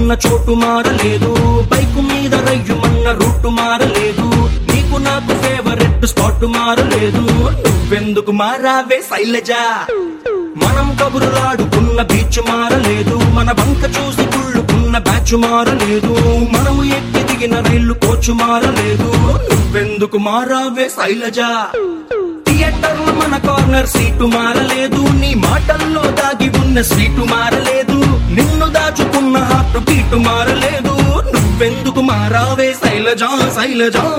ఉన్న చోటు మారలేదు, బైకు మీద రయ్యుమన్న రూటు మారలేదు, నీకు నాకు ఫేవరెట్ స్పాట్ మారలేదు. నువ్వెందుకు మారావే శైలజా? మనం కబురులాడుకున్న బీచ్ మారలేదు, మన బంక చూసి కుళ్ళుకున్న బ్యాచ్ మారలేదు, మనము ఎక్కి దిగిన రైలు కోచ్ మారలేదు. నువ్వెందుకు మారావే శైలజా? థియేటర్ లో మన కార్నర్ సీటు మారలేదు, నీ మాటల్లో దాగి ఉన్న సీటు మారలేదు, నిన్ను దాచుకున్న హార్ట్ బీటు మారలేదు. నువ్వెందుకు మారావే శైలజా? శైలజా